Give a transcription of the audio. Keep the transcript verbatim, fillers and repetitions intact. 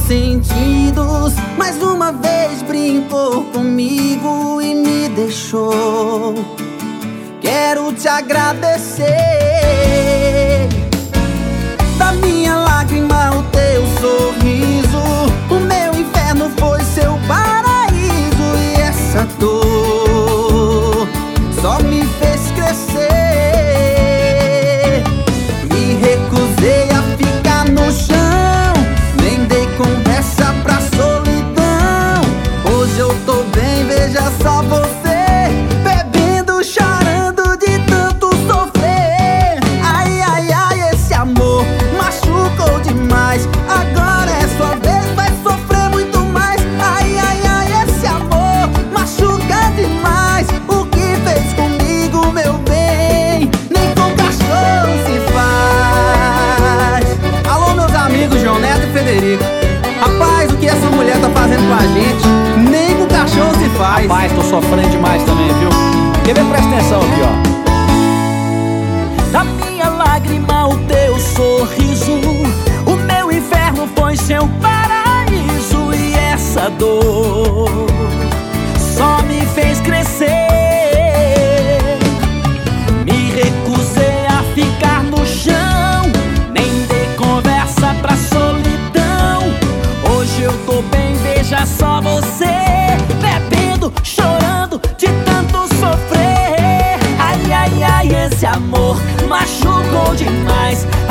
sentidos. Mais uma vez brincou comigo e me deixou. Quero te agradecer. Da minha lágrima o teu sorriso, o meu inferno foi seu paraíso. E essa dor só me fez crescer. Me recusei a ficar no chão, nem dei conversa pra solidão. Hoje eu tô bem, veja só você, bebendo, chorando de tanto sofrer. Ai, ai, ai, esse amor machucou demais. Agora é sua vez, vai sofrer muito mais. Ai, ai, ai, esse amor machuca demais. O que fez comigo, meu bem, nem com cachorro se faz. Alô, meus amigos João Neto e Federico. Rapaz, o que essa mulher tá fazendo com a gente, nem com cachorro se faz. Rapaz, tô sofrendo demais também, viu? Quer ver? Presta atenção aqui, ó. Da minha lágrima o teu sorriso, o meu inferno foi seu paraíso. E essa dor só me fez crescer. Me recusei a ficar no chão, nem dei conversa pra solidão. Hoje eu tô bem, veja só você, bebendo, chorando de tanto sofrer. Ai, ai, ai, esse amor machucou demais.